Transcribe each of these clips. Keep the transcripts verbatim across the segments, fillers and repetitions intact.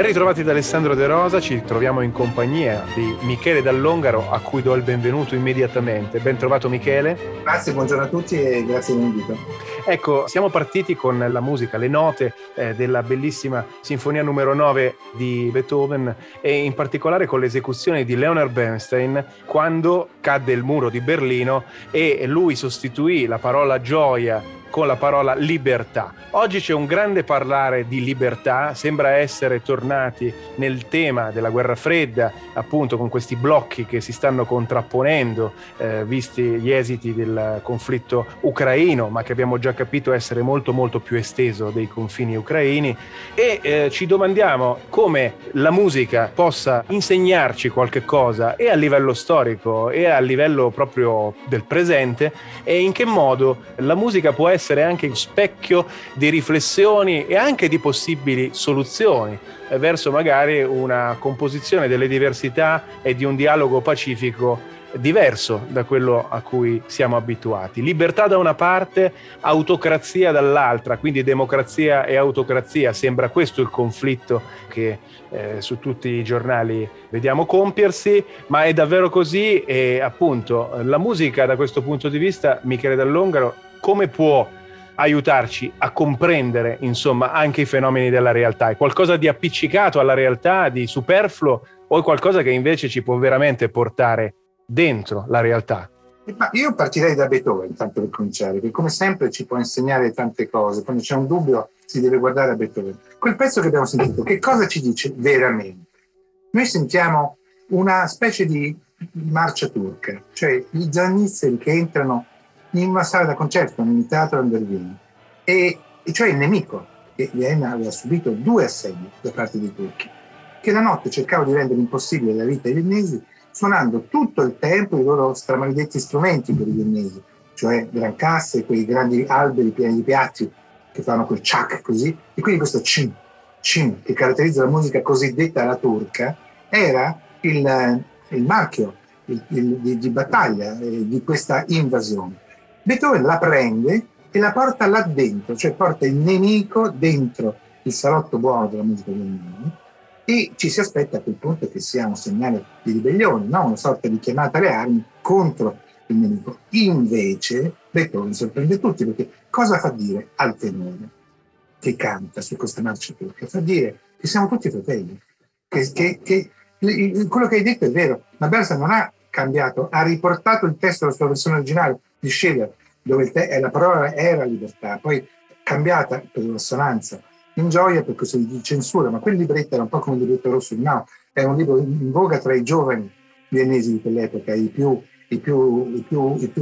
Ben ritrovati da Alessandro De Rosa, ci troviamo in compagnia di Michele Dall'Ongaro, a cui do il benvenuto immediatamente. Ben trovato Michele. Grazie, buongiorno a tutti e grazie dell'invito. Ecco, siamo partiti con la musica, le note eh, della bellissima Sinfonia numero nove di Beethoven e in particolare con l'esecuzione di Leonard Bernstein quando cadde il muro di Berlino e lui sostituì la parola gioia con la parola libertà. Oggi c'è un grande parlare di libertà, sembra essere tornati nel tema della guerra fredda, appunto con questi blocchi che si stanno contrapponendo, eh, visti gli esiti del conflitto ucraino, ma che abbiamo già capito essere molto molto più esteso dei confini ucraini, e eh, ci domandiamo come la musica possa insegnarci qualche cosa e a livello storico e a livello proprio del presente, e in che modo la musica può essere essere anche specchio di riflessioni e anche di possibili soluzioni verso magari una composizione delle diversità e di un dialogo pacifico diverso da quello a cui siamo abituati. Libertà da una parte, autocrazia dall'altra, quindi democrazia e autocrazia, sembra questo il conflitto che eh, su tutti i giornali vediamo compiersi, ma è davvero così? E appunto la musica da questo punto di vista, Michele Dall'Ongaro, come può aiutarci a comprendere, insomma, anche i fenomeni della realtà? È qualcosa di appiccicato alla realtà, di superfluo, o è qualcosa che invece ci può veramente portare dentro la realtà? Ma io partirei da Beethoven, tanto per cominciare, che come sempre ci può insegnare tante cose. Quando c'è un dubbio si deve guardare a Beethoven. Quel pezzo che abbiamo sentito, che cosa ci dice veramente? Noi sentiamo una specie di marcia turca, cioè gli giannizzeri che entrano in una sala da concerto, in un teatro a Berlino, e, e cioè il nemico, che Vienna aveva subito due assedi da parte dei turchi, che la notte cercava di rendere impossibile la vita ai viennesi, suonando tutto il tempo i loro stramaledetti strumenti per i viennesi, cioè grancasse, quei grandi alberi pieni di piatti che fanno quel ciak così, e quindi questo cin, cin, che caratterizza la musica cosiddetta alla turca, era il, il marchio il, il, di, di battaglia eh, di questa invasione. Beethoven la prende e la porta là dentro, cioè porta il nemico dentro il salotto buono della musica viennese, e ci si aspetta a quel punto che sia un segnale di ribellione, no? Una sorta di chiamata alle armi contro il nemico. Invece Beethoven sorprende tutti, perché cosa fa dire al tenore che canta su questa marcia turca? Fa dire che siamo tutti fratelli, che, che, che quello che hai detto è vero, ma Bernstein non ha cambiato, ha riportato il testo alla sua versione originale di Schiller, dove il te- la parola era libertà, poi cambiata per l'assonanza in gioia per questo di censura, ma quel libretto era un po' come il libretto rosso di Mao, era un libro in voga tra i giovani viennesi di quell'epoca, i più, i più, i più, i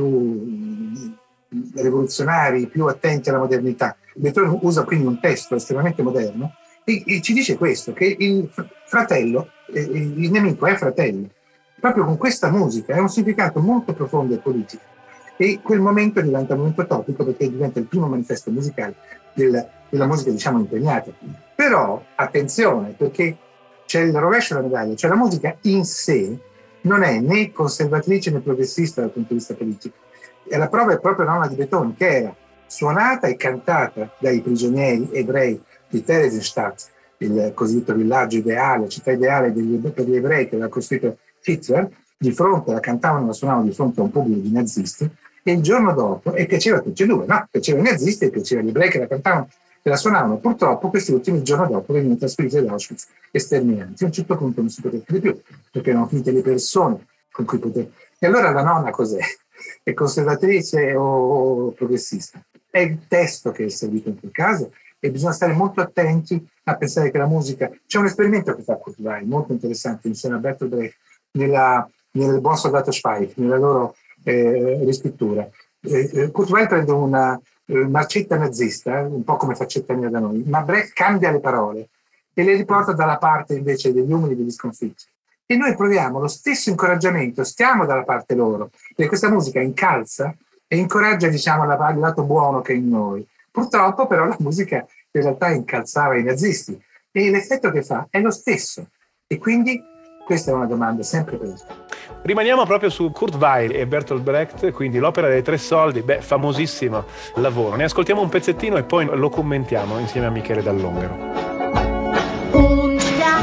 più rivoluzionari, i più attenti alla modernità. Beethoven usa quindi un testo estremamente moderno e, e ci dice questo, che il fratello, eh, il nemico è fratello. Proprio con questa musica è un significato molto profondo e politico. E quel momento diventa un momento topico, perché diventa il primo manifesto musicale del, della musica, diciamo, impegnata. Però, attenzione, perché c'è il rovescio della medaglia, cioè la musica in sé non è né conservatrice né progressista dal punto di vista politico. E la prova è proprio la nonna di Beethoven, che era suonata e cantata dai prigionieri ebrei di Theresienstadt, il cosiddetto villaggio ideale, città ideale degli, per gli ebrei che aveva costruito Hitler, di fronte, la cantavano, la suonavano di fronte a un pubblico di nazisti, e il giorno dopo, e piaceva a tutti e due, no? Piaceva ai nazisti e piaceva agli ebrei che la cantavano e la suonavano. Purtroppo questi ultimi, il giorno dopo, venivano trasferiti ad Auschwitz e sterminati. A un certo punto non si poteva fare più, perché erano finite le persone con cui poter. E allora la nonna cos'è? È conservatrice o progressista? È il testo che è servito in quel caso, e bisogna stare molto attenti a pensare che la musica. C'è un esperimento che fa Kurt Weill molto interessante insieme a Bertolt Brecht nella, nel Buon Soldato Schweik, nella loro eh, riscrittura. Eh, Kurt Weill prende una eh, marcetta nazista, un po' come Faccetta mia da noi, ma Brecht cambia le parole e le riporta dalla parte invece degli umili, degli sconfitti. E noi proviamo lo stesso incoraggiamento, stiamo dalla parte loro, perché questa musica incalza e incoraggia, diciamo, il lato buono che è in noi. Purtroppo però la musica in realtà incalzava i nazisti e l'effetto che fa è lo stesso, e quindi questa è una domanda sempre presa. Rimaniamo proprio su Kurt Weill e Bertolt Brecht, quindi l'opera dei tre soldi, beh, famosissimo lavoro. Ne ascoltiamo un pezzettino e poi lo commentiamo insieme a Michele Dall'Ongaro. Un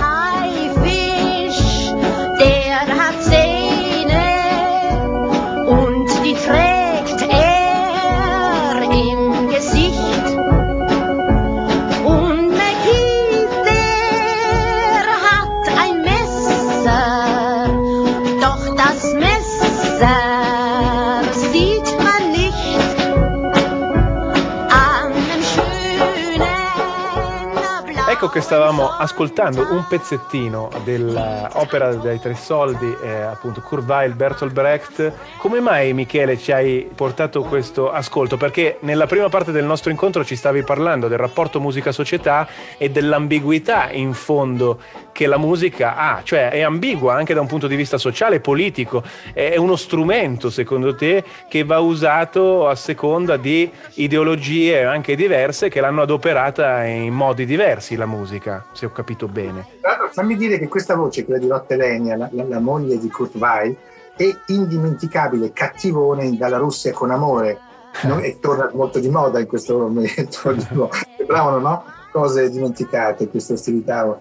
Ecco che stavamo ascoltando un pezzettino dell'opera dei tre soldi, eh, appunto Kurt Weill, Bertolt Brecht. Come mai, Michele, ci hai portato questo ascolto? Perché nella prima parte del nostro incontro ci stavi parlando del rapporto musica-società e dell'ambiguità in fondo che la musica ha, cioè è ambigua anche da un punto di vista sociale e politico, è uno strumento secondo te che va usato a seconda di ideologie anche diverse che l'hanno adoperata in modi diversi la musica, se ho capito bene. Fammi dire che questa voce, quella di Lotte Lenya, la, la, la moglie di Kurt Weill, è indimenticabile, cattivone dalla Russia con amore, no? E torna molto di moda in questo momento. Sembravano, no? Cose dimenticate, questa ostilità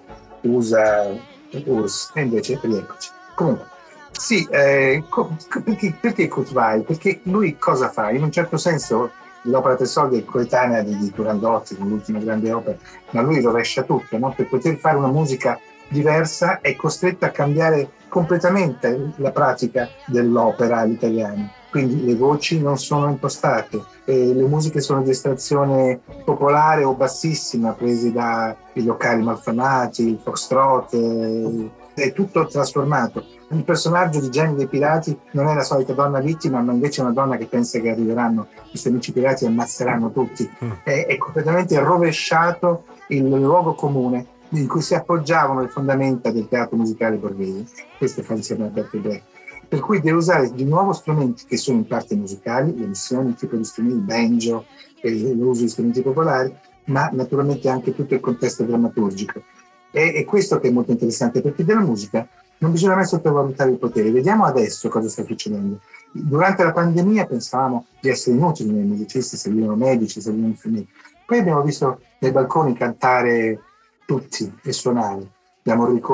usa U R S S, e invece rieccoci. Comunque, sì, eh, perché, perché Kurt Weill? Perché lui cosa fa? In un certo senso l'opera Tre Soldi è coetanea di, di Turandot, l'ultima grande opera, ma lui rovescia tutto, no? Per poter fare una musica diversa è costretto a cambiare completamente la pratica dell'opera all'italiana. Quindi le voci non sono impostate, e le musiche sono di estrazione popolare o bassissima, prese dai locali malfamati, il foxtrot, eh, è tutto trasformato. Il personaggio di Jenny dei Pirati non è la solita donna vittima, ma invece è una donna che pensa che arriveranno i suoi amici pirati e ammazzeranno tutti. È, è completamente rovesciato il luogo comune in cui si appoggiavano le fondamenta del teatro musicale borghese. Questo fa insieme a Bertolt Brecht. Per cui deve usare di nuovo strumenti che sono in parte musicali, le missioni, il tipo di strumenti, il banjo, l'uso di strumenti popolari, ma naturalmente anche tutto il contesto drammaturgico. E, e questo che è molto interessante, perché della musica non bisogna mai sottovalutare il potere. Vediamo adesso cosa sta succedendo. Durante la pandemia pensavamo di essere inutili noi musicisti, servivano medici, servivano infermieri. Poi abbiamo visto nei balconi cantare tutti e suonare, da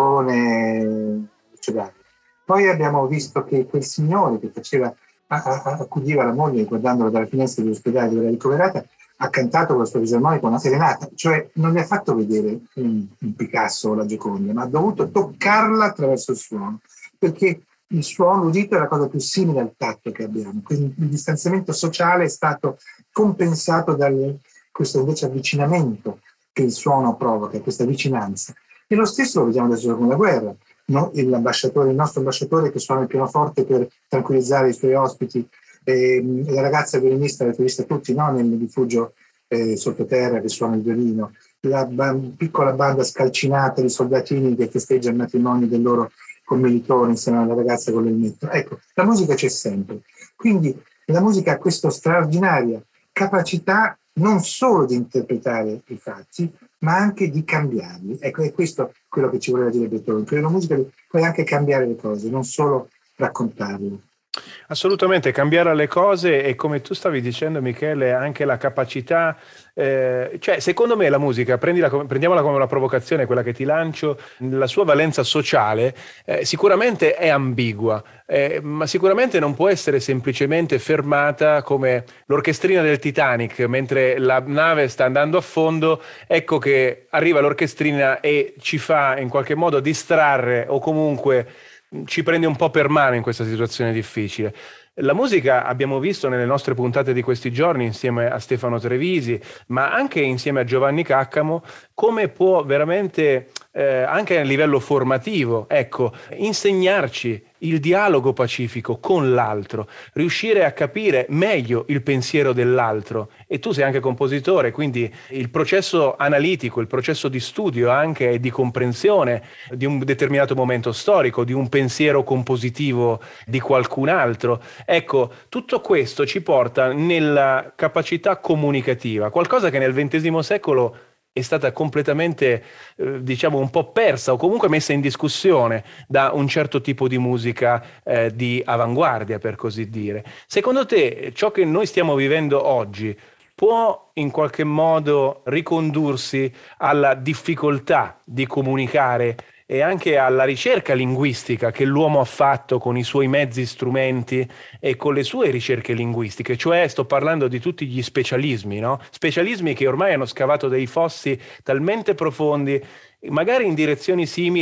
Morricone, Lucio. Poi abbiamo visto che quel signore che faceva, accudiva la moglie guardandola dalla finestra dell'ospedale dove era ricoverata, ha cantato con la sua fisarmonica una serenata, cioè non le ha fatto vedere un, un Picasso o la Gioconda, ma ha dovuto toccarla attraverso il suono, perché il suono, l'udito è la cosa più simile al tatto che abbiamo, quindi il distanziamento sociale è stato compensato da questo invece avvicinamento che il suono provoca, questa vicinanza. E lo stesso lo vediamo adesso con la guerra. No? L'ambasciatore, il nostro ambasciatore che suona il pianoforte per tranquillizzare i suoi ospiti, eh, la ragazza violinista, l'avete vista tutti, no? Nel rifugio eh, sottoterra che suona il violino, la ba- piccola banda scalcinata di soldatini che festeggia il matrimonio del loro commilitone insieme alla ragazza con l'elmetto. Ecco, la musica c'è sempre. Quindi la musica ha questa straordinaria capacità non solo di interpretare i fatti, ma anche di cambiarli. Ecco, è questo quello che ci voleva dire Beethoven, che la musica puoi anche cambiare le cose, non solo raccontarle. Assolutamente, cambiare le cose e come tu stavi dicendo Michele, anche la capacità, eh, cioè secondo me la musica, prendila, prendiamola come una provocazione, quella che ti lancio, la sua valenza sociale eh, sicuramente è ambigua, eh, ma sicuramente non può essere semplicemente fermata come l'orchestrina del Titanic, mentre la nave sta andando a fondo, ecco che arriva l'orchestrina e ci fa in qualche modo distrarre o comunque ci prende un po' per mano in questa situazione difficile. La musica abbiamo visto nelle nostre puntate di questi giorni insieme a Stefano Trevisi, ma anche insieme a Giovanni Caccamo, come può veramente, eh, anche a livello formativo, ecco, insegnarci il dialogo pacifico con l'altro, riuscire a capire meglio il pensiero dell'altro. E tu sei anche compositore, quindi il processo analitico, il processo di studio anche e di comprensione di un determinato momento storico, di un pensiero compositivo di qualcun altro. Ecco, tutto questo ci porta nella capacità comunicativa, qualcosa che nel ventesimo secolo è stata completamente, eh, diciamo, un po' persa o comunque messa in discussione da un certo tipo di musica eh, di avanguardia, per così dire. Secondo te, ciò che noi stiamo vivendo oggi può in qualche modo ricondursi alla difficoltà di comunicare e anche alla ricerca linguistica che l'uomo ha fatto con i suoi mezzi strumenti e con le sue ricerche linguistiche, cioè sto parlando di tutti gli specialismi, no? Specialismi che ormai hanno scavato dei fossi talmente profondi, magari in direzioni simili,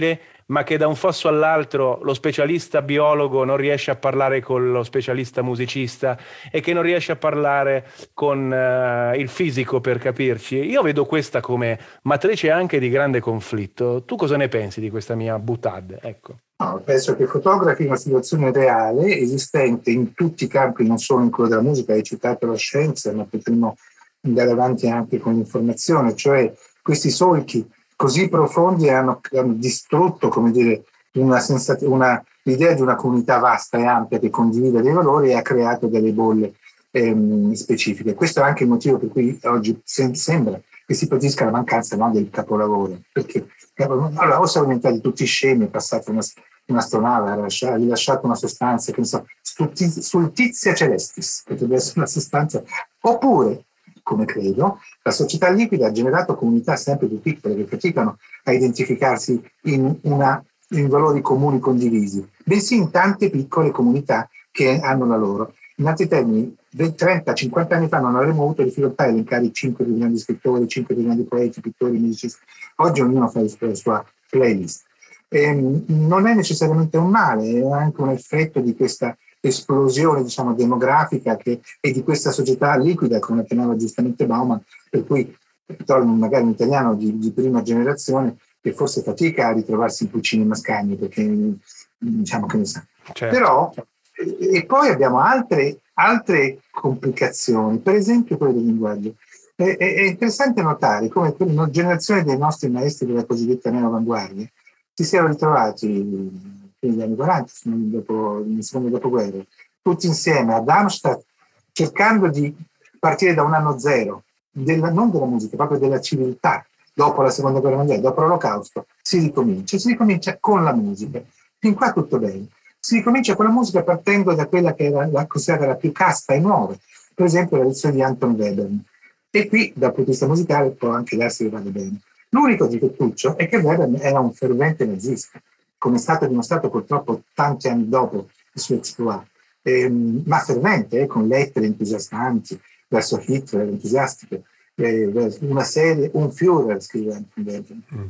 ma che da un fosso all'altro lo specialista biologo non riesce a parlare con lo specialista musicista e che non riesce a parlare con uh, il fisico, per capirci. Io vedo questa come matrice anche di grande conflitto. Tu cosa ne pensi di questa mia boutade? Ecco. No, penso che fotografi una situazione reale, esistente in tutti i campi, non solo in quello della musica, hai citato la scienza, ma potremmo andare avanti anche con l'informazione, cioè questi solchi così profondi hanno, hanno distrutto, come dire, una sensat- una, l'idea di una comunità vasta e ampia che condivide dei valori e ha creato delle bolle ehm, specifiche. Questo è anche il motivo per cui oggi se- sembra che si patisca la mancanza, no, del capolavoro, perché allora o siamo diventati tutti scemi, è passata una, un'astronave, ha rilasciato, ha rilasciato una sostanza, che ne so, stultizia celestis, potrebbe essere una sostanza, oppure, come credo, la società liquida ha generato comunità sempre più piccole che faticano a identificarsi in, una, in valori comuni condivisi, bensì in tante piccole comunità che hanno la loro. In altri termini, trenta cinquanta anni fa non avremmo avuto difficoltà a elencare i cinque più grandi scrittori, cinque più grandi poeti, pittori, musicisti. Oggi ognuno fa la sua playlist. E non è necessariamente un male, è anche un effetto di questa esplosione, diciamo, demografica che, e di questa società liquida, come chiamava giustamente Bauman, per cui magari un italiano di, di prima generazione che forse fatica a ritrovarsi in Puccini e Mascagni, perché diciamo che ne sa. Certo. Però, e poi abbiamo altre, altre complicazioni, per esempio quelle del linguaggio. È, è interessante notare come una generazione dei nostri maestri della cosiddetta neoavanguardia si siano ritrovati negli anni quaranta, dopo, nel secondo dopoguerra, tutti insieme a Darmstadt, cercando di partire da un anno zero, della, non della musica, proprio della civiltà. Dopo la seconda guerra mondiale, dopo l'olocausto, si ricomincia, si ricomincia con la musica. Fin qua tutto bene. Si ricomincia con la musica partendo da quella che era la, considerata la più casta e nuova, per esempio la lezione di Anton Webern. E qui, dal punto di vista musicale, può anche darsi che vada bene. L'unico difettuccio è che Webern era un fervente nazista, come è stato dimostrato purtroppo tanti anni dopo il suo exploit, ehm, ma fervente, eh, con lettere entusiasmanti verso Hitler, entusiastiche, eh, una serie, un Führer, scrive Anton Webern. Mm.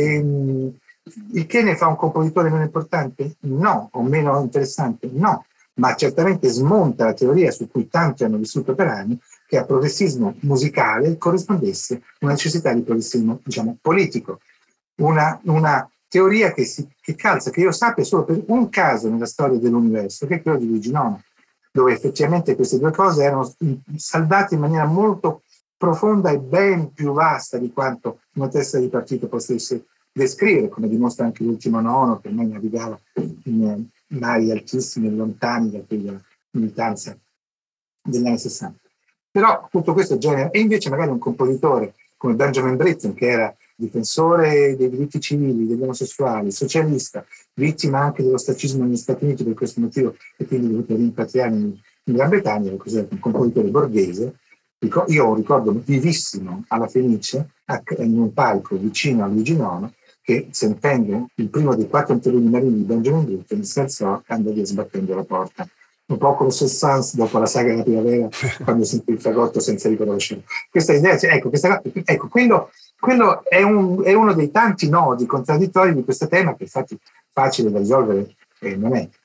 Ehm, il che ne fa un compositore meno importante? No, o meno interessante? No, ma certamente smonta la teoria su cui tanti hanno vissuto per anni, che al progressismo musicale corrispondesse una necessità di progressismo, diciamo, politico. Una, una teoria che, si, che calza, che io sappia solo per un caso nella storia dell'universo, che è quello di Luigi Nono, dove effettivamente queste due cose erano saldate in maniera molto profonda e ben più vasta di quanto una testa di partito potesse descrivere, come dimostra anche l'ultimo Nono, che ormai navigava in mari altissimi e lontani da quella militanza degli anni sessanta. Però tutto questo genera, e invece magari un compositore come Benjamin Britten, che era difensore dei diritti civili, degli omosessuali, socialista, vittima anche dello stacismo negli Stati Uniti per questo motivo, e quindi dovuto rimpatriare in, in Gran Bretagna, cos'è un compositore borghese. Io ho un ricordo vivissimo alla Fenice, in un palco vicino a Luigi Nono, che sentendo il primo dei quattro interludi marini di Benjamin Britten si alzò e andò via sbattendo la porta. Un po' come Sans dopo la saga della primavera, quando sentì il fagotto senza riconoscerlo. Questa idea, cioè, ecco, questa, ecco quello, quello è, un, è uno dei tanti nodi contraddittori di questo tema, che infatti facile da risolvere eh, non è.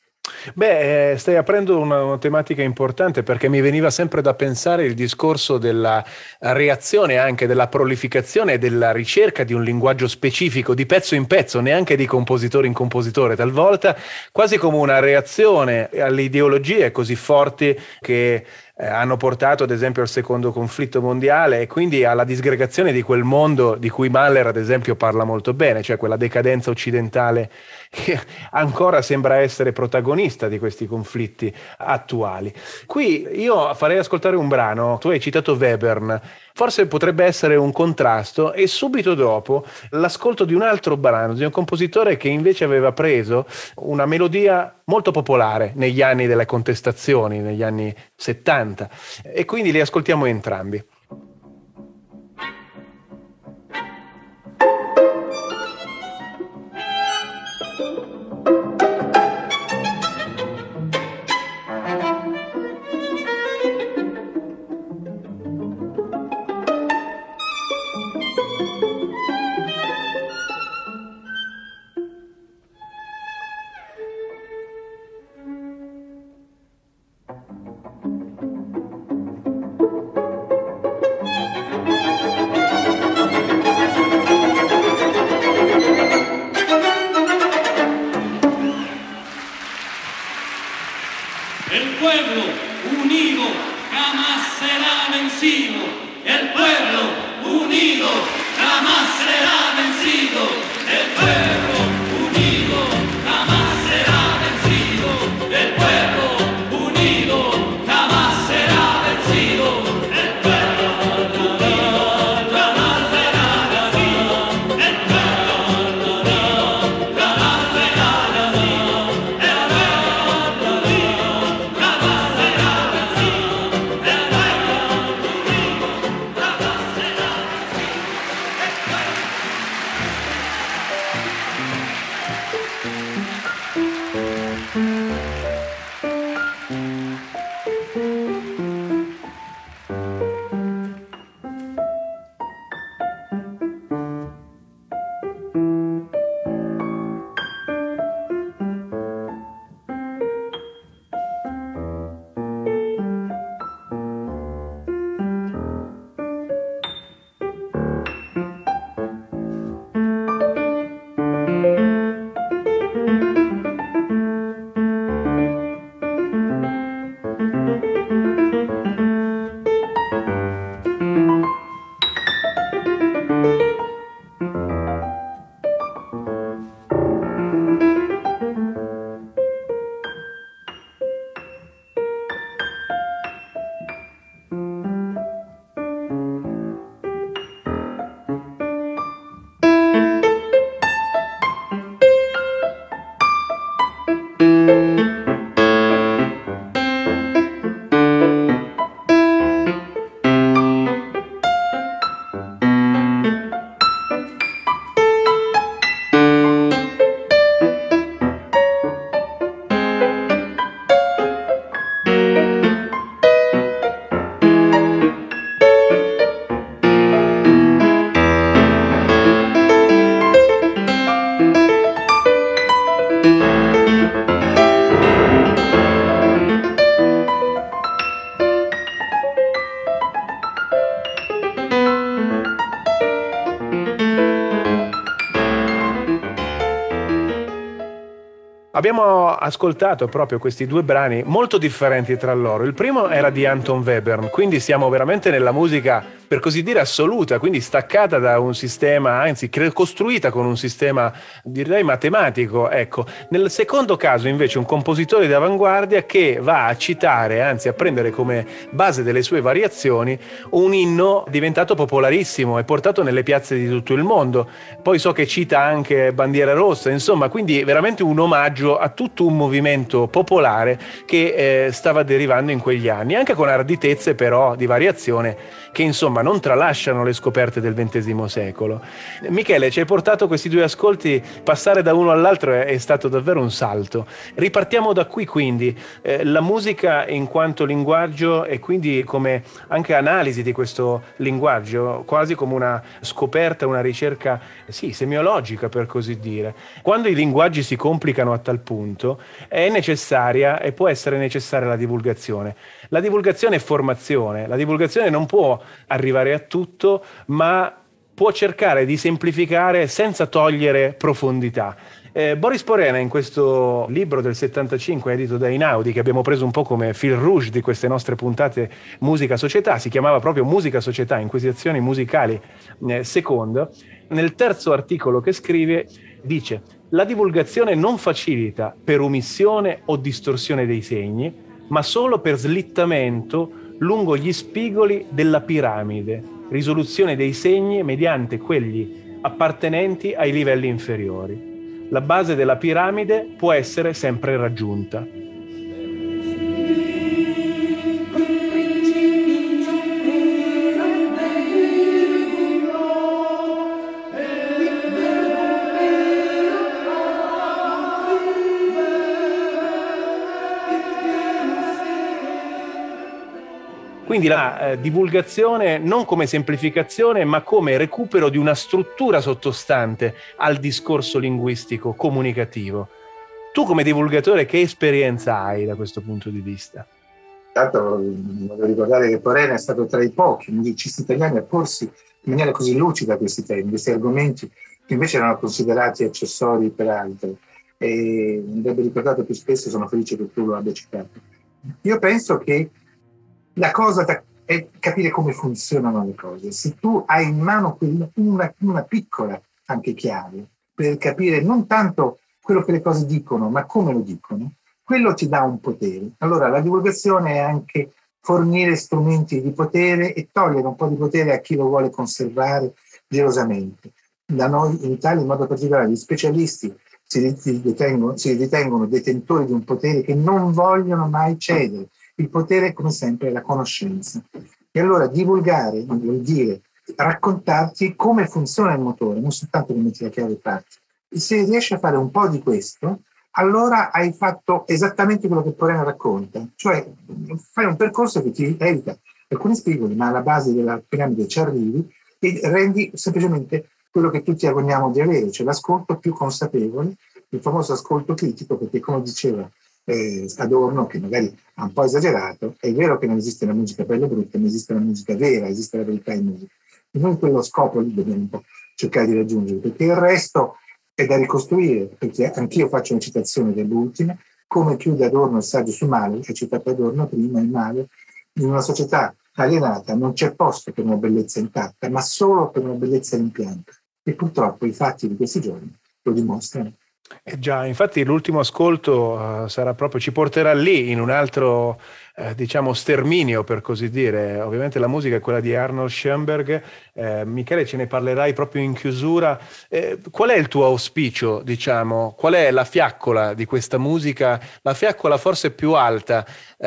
Beh, stai aprendo una, una tematica importante, perché mi veniva sempre da pensare il discorso della reazione, anche della prolificazione e della ricerca di un linguaggio specifico di pezzo in pezzo, neanche di compositore in compositore, talvolta quasi come una reazione alle ideologie così forti che eh, hanno portato ad esempio al secondo conflitto mondiale e quindi alla disgregazione di quel mondo di cui Mahler ad esempio parla molto bene, cioè quella decadenza occidentale che ancora sembra essere protagonista di questi conflitti attuali. Qui io farei ascoltare un brano, tu hai citato Webern, forse potrebbe essere un contrasto, e subito dopo l'ascolto di un altro brano, di un compositore che invece aveva preso una melodia molto popolare negli anni delle contestazioni, negli anni settanta, e quindi li ascoltiamo entrambi. vencido, el pueblo unido jamás será vencido, el pueblo unido jamás será vencido, el pueblo unido jamás será vencido, el pueblo unido jamás será vencido, el pueblo unido jamás será vencido, el pueblo unido jamás será vencido, el pueblo unido jamás será Abbiamo ascoltato proprio questi due brani molto differenti tra loro. Il primo era di Anton Webern, quindi siamo veramente nella musica, per così dire, assoluta, quindi staccata da un sistema, anzi costruita con un sistema, direi, matematico. Ecco, nel secondo caso invece un compositore d'avanguardia che va a citare, anzi a prendere come base delle sue variazioni, un inno diventato popolarissimo e portato nelle piazze di tutto il mondo. Poi so che cita anche Bandiera Rossa, insomma, quindi veramente un omaggio a tutto un movimento popolare che eh, stava derivando in quegli anni, anche con arditezze però di variazione che insomma non tralasciano le scoperte del ventesimo secolo. Michele, ci hai portato questi due ascolti, passare da uno all'altro è, è stato davvero un salto. Ripartiamo da qui quindi, eh, la musica in quanto linguaggio e quindi come anche analisi di questo linguaggio, quasi come una scoperta, una ricerca, sì, semiologica per così dire. Quando i linguaggi si complicano a tal punto è necessaria e può essere necessaria la divulgazione. La divulgazione è formazione, la divulgazione non può arrivare a tutto, ma può cercare di semplificare senza togliere profondità. Eh, Boris Porena, in questo libro del settantacinque edito da Einaudi, che abbiamo preso un po' come fil rouge di queste nostre puntate Musica Società, si chiamava proprio Musica Società, Inquisizioni musicali eh, secondo, nel terzo articolo che scrive dice: la divulgazione non facilita per omissione o distorsione dei segni, ma solo per slittamento lungo gli spigoli della piramide, risoluzione dei segni mediante quelli appartenenti ai livelli inferiori. La base della piramide può essere sempre raggiunta. Quindi la eh, divulgazione non come semplificazione, ma come recupero di una struttura sottostante al discorso linguistico comunicativo. Tu come divulgatore che esperienza hai da questo punto di vista? Intanto voglio ricordare che Porena è stato tra i pochi musicisti italiani a porsi in maniera così lucida questi temi, questi argomenti che invece erano considerati accessori per altri. E andrebbe ricordato più spesso, sono felice che tu lo abbia citato. Io penso che la cosa da è capire come funzionano le cose. Se tu hai in mano una, una piccola anche chiave per capire non tanto quello che le cose dicono, ma come lo dicono, quello ti dà un potere. Allora la divulgazione è anche fornire strumenti di potere e togliere un po' di potere a chi lo vuole conservare gelosamente. Da noi in Italia in modo particolare gli specialisti si ritengono, si ritengono detentori di un potere che non vogliono mai cedere. Il potere, come sempre, è la conoscenza. E allora divulgare vuol dire raccontarti come funziona il motore, non soltanto come metti la chiave parti. E se riesci a fare un po' di questo, allora hai fatto esattamente quello che Porena racconta, cioè fai un percorso che ti evita alcuni spigoli, ma alla base della piramide ci arrivi e rendi semplicemente quello che tutti agogniamo di avere, cioè l'ascolto più consapevole, il famoso ascolto critico, perché come diceva eh, Adorno, che magari ha un po' esagerato, è vero che non esiste la musica bella o brutta, ma esiste la musica vera, esiste la verità in musica. E noi quello scopo lì dobbiamo un po' cercare di raggiungere, perché il resto è da ricostruire, perché anch'io faccio una citazione dell'ultima, come chiude Adorno il saggio su Mahler, ha citato Adorno prima, il Mahler, in una società alienata non c'è posto per una bellezza intatta, ma solo per una bellezza rimpianta. E purtroppo i fatti di questi giorni lo dimostrano. Eh già, infatti l'ultimo ascolto uh, sarà proprio, ci porterà lì in un altro eh, diciamo sterminio, per così dire. Ovviamente la musica è quella di Arnold Schoenberg. eh, Michele, ce ne parlerai proprio in chiusura. Eh, qual è il tuo auspicio, diciamo? Qual è la fiaccola di questa musica? La fiaccola forse più alta,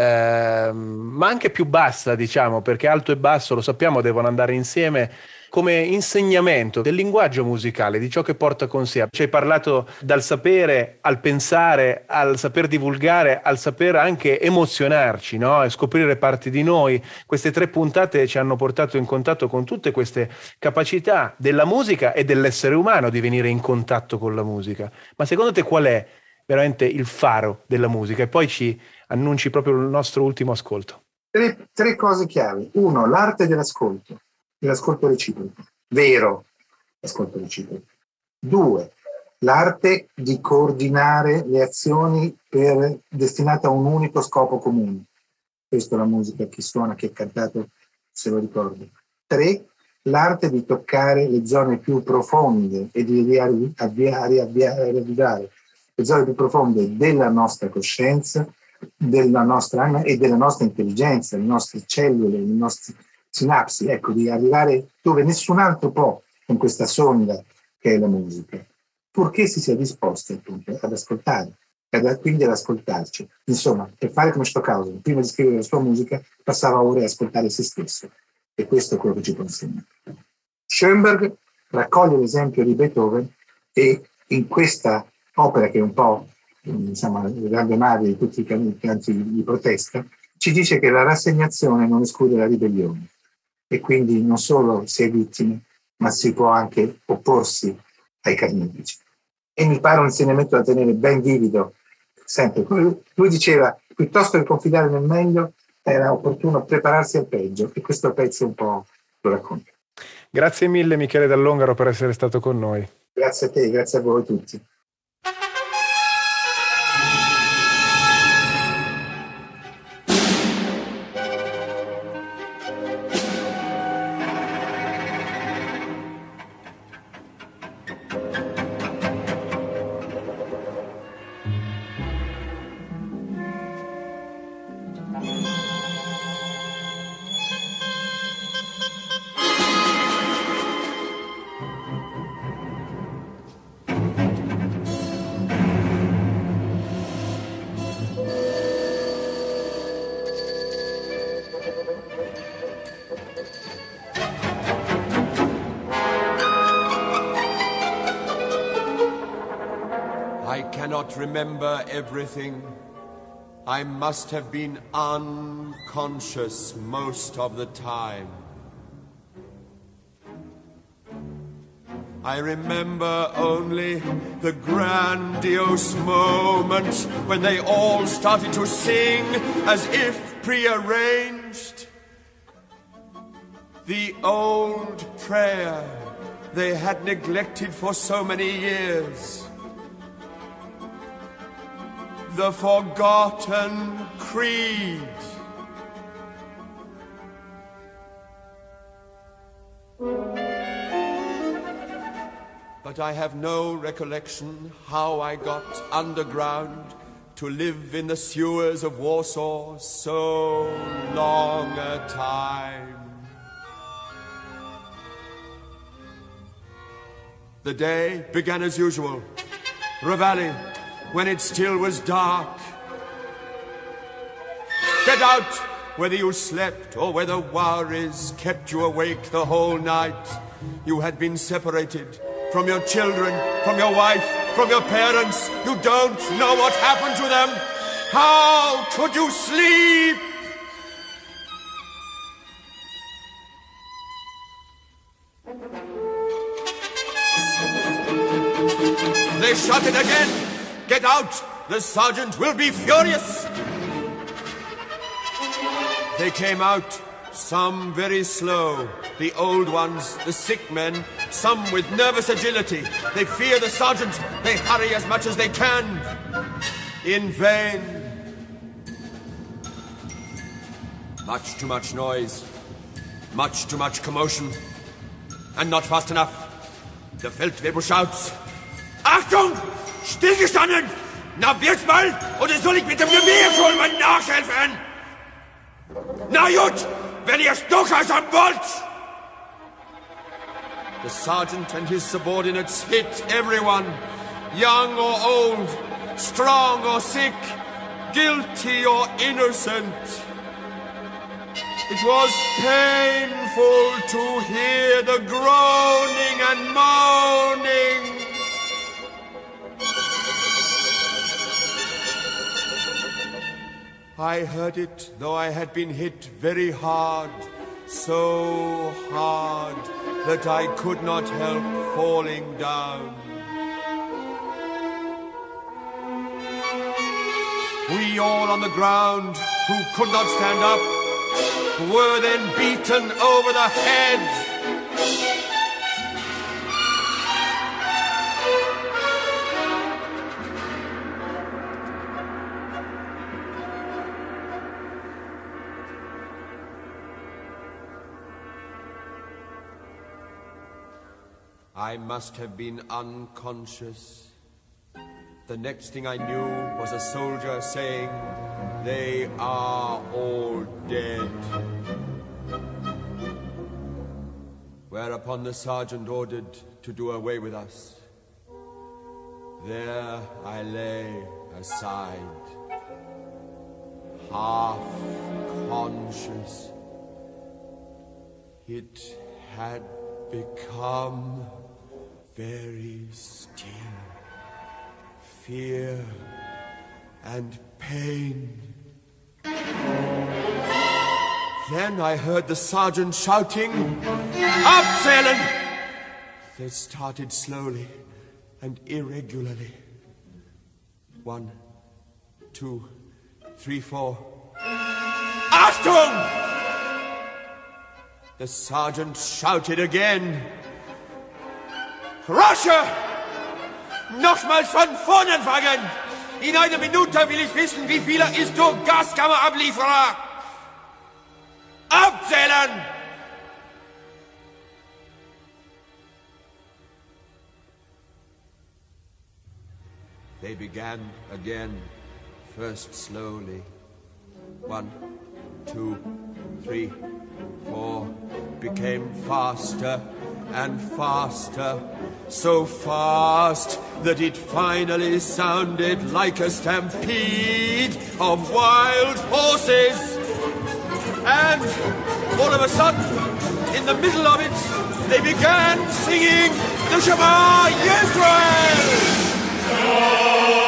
eh, ma anche più bassa, diciamo, perché alto e basso, lo sappiamo, devono andare insieme, come insegnamento del linguaggio musicale, di ciò che porta con sé. Ci hai parlato dal sapere al pensare, al saper divulgare, al saper anche emozionarci, no? E scoprire parti di noi. Queste tre puntate ci hanno portato in contatto con tutte queste capacità della musica e dell'essere umano di venire in contatto con la musica. Ma secondo te qual è veramente il faro della musica? E poi ci annunci proprio il nostro ultimo ascolto. Tre, tre cose chiave. Uno, l'arte dell'ascolto. L'ascolto reciproco, vero ascolto reciproco. Due, l'arte di coordinare le azioni per, destinate a un unico scopo comune. Questa è la musica, chi suona, chi ha cantato, se lo ricordo. Tre, l'arte di toccare le zone più profonde e di riavviare, riavviare le zone più profonde della nostra coscienza, della nostra anima e della nostra intelligenza, le nostre cellule, i nostri sinapsi, ecco, di arrivare dove nessun altro può con questa sonda che è la musica, purché si sia disposti appunto ad ascoltare e quindi ad ascoltarci. Insomma, per fare come Stockhausen, prima di scrivere la sua musica, passava ore a ascoltare se stesso, e questo è quello che ci può insegnare. Schoenberg raccoglie l'esempio di Beethoven e in questa opera, che è un po' insomma, il grande madre di tutti i canti di protesta, ci dice che la rassegnazione non esclude la ribellione. E quindi non solo si è vittime, ma si può anche opporsi ai carnefici. E mi pare un insegnamento da tenere ben vivido, sempre. Lui diceva, piuttosto che confidare nel meglio, era opportuno prepararsi al peggio, e questo pezzo un po' lo racconta. Grazie mille Michele Dall'Ongaro per essere stato con noi. Grazie a te, grazie a voi tutti. I cannot remember everything. I must have been unconscious most of the time. I remember only the grandiose moment when they all started to sing as if prearranged. The old prayer they had neglected for so many years. The forgotten creed. But I have no recollection how I got underground to live in the sewers of Warsaw so long a time. The day began as usual, Reveille, when it still was dark. Get out, whether you slept or whether worries kept you awake the whole night. You had been separated from your children, from your wife, from your parents. You don't know what happened to them. How could you sleep? They shouted again. Get out! The sergeant will be furious! They came out, some very slow, the old ones, the sick men, some with nervous agility. They fear the sergeant. They hurry as much as they can. In vain. Much too much noise. Much too much commotion. And not fast enough. The Feldwebel shouts. Achtung! Stillgestanden! Na, wird's mal! Oder soll ich mit dem Gewehr schon mal nachhelfen? Na gut, wenn ihr's durchhalten wollt! The sergeant and his subordinates hit everyone, young or old, strong or sick, guilty or innocent. It was painful to hear the groaning and moaning. I heard it, though I had been hit very hard, so hard that I could not help falling down. We all on the ground, who could not stand up, were then beaten over the head. I must have been unconscious. The next thing I knew was a soldier saying, "They are all dead." Whereupon the sergeant ordered to do away with us. There I lay aside, half conscious. It had become very still. Fear and pain. Then I heard the sergeant shouting, "Abzählen!" They started slowly and irregularly. One, two, three, four. Achtung! The sergeant shouted again. Russia! Nochmals von vorne fangen! In einer Minute will ich wissen, wie viele ist durch Gaskammer-Ablieferer! Abzählen! They began again, first slowly. One, two, three, four, became faster and faster, so fast that it finally sounded like a stampede of wild horses. And all of a sudden, in the middle of it, they began singing the Shema Yisrael!